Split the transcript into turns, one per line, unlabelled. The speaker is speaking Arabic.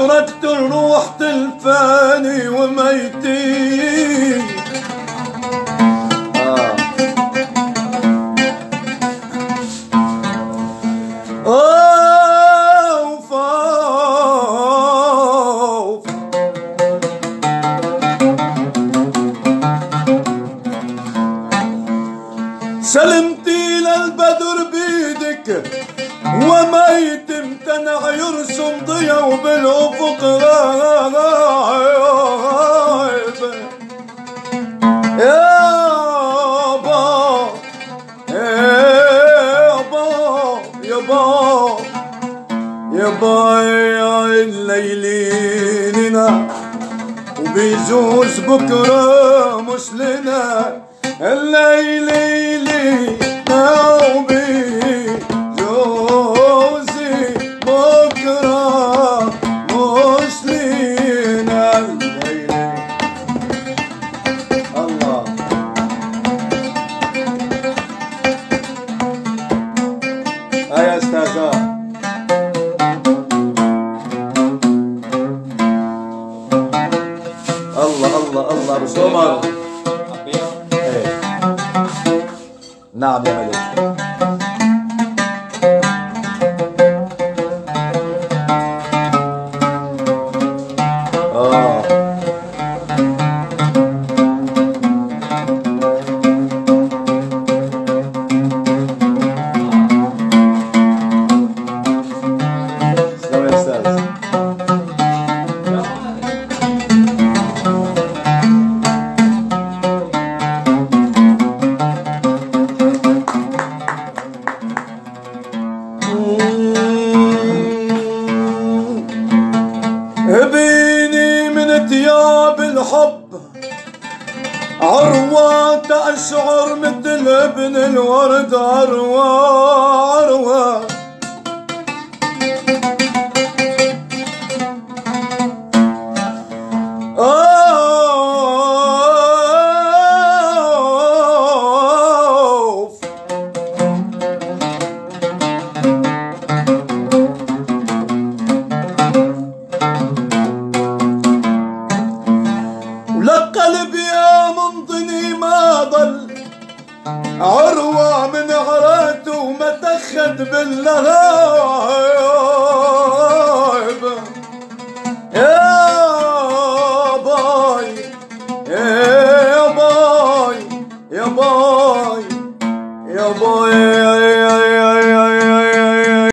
تركت الروح تلفاني وميتي سلمتي للبدر بيدك وميت امتنع يرسم ضيا وبالافق غايب يابا يابا يابا يابا يا الليلينا وبيجوز بكره مش لنا الليلي وبيجوزي بكره مش لنا الليلي. الله يا استاذه الله الله الله بس عمر. نعم يا ملك. سلام يا استاذ. هبيني من ثياب الحب عروة تشعر مثل ابن الورد عروة عروة قلبي يا منطني ما ضل عروة من عراته ما تخد بالله